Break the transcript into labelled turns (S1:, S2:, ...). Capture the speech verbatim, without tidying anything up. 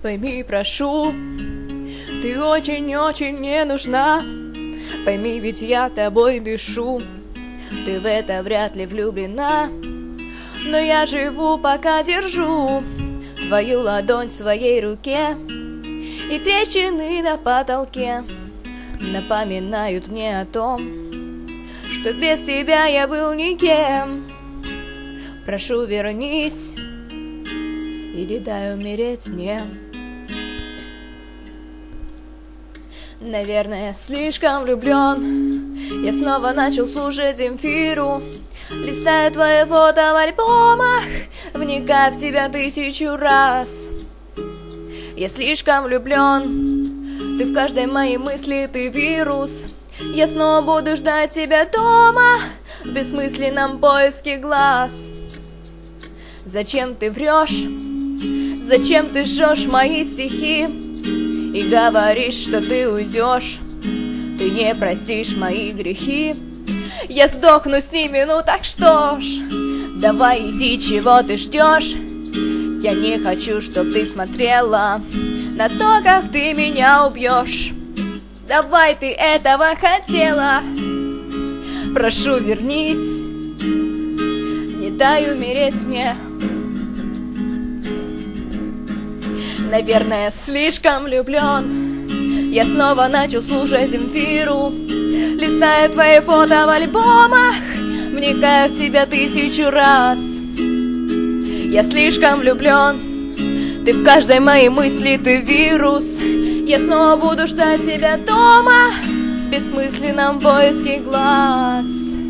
S1: Пойми, прошу, ты очень-очень мне нужна. Пойми, ведь я тобой дышу. Ты в это вряд ли влюблена, но я живу, пока держу твою ладонь в своей руке. И трещины на потолке напоминают мне о том, что без тебя я был никем. Прошу, вернись, или дай умереть мне. Наверное, слишком влюблен. Я снова начал слушать Земфиру, листаю твои фото в альбомах, вникая в тебя тысячу раз. Я слишком влюблен. Ты в каждой моей мысли, ты вирус. Я снова буду ждать тебя дома в бессмысленном поиске глаз. Зачем ты врешь? Зачем ты жжешь мои стихи и говоришь, что ты уйдешь? Ты не простишь мои грехи. Я сдохну с ними, ну так что ж, давай иди, чего ты ждешь? Я не хочу, чтоб ты смотрела на то, как ты меня убьешь. Давай, ты этого хотела. Прошу, вернись, не дай умереть мне. Наверное, слишком влюблен. Я снова начал слушать Земфиру, листая твои фото в альбомах, вникая в тебя тысячу раз. Я слишком влюблен. Ты в каждой моей мысли, ты вирус. Я снова буду ждать тебя дома в бессмысленном поиске глаз.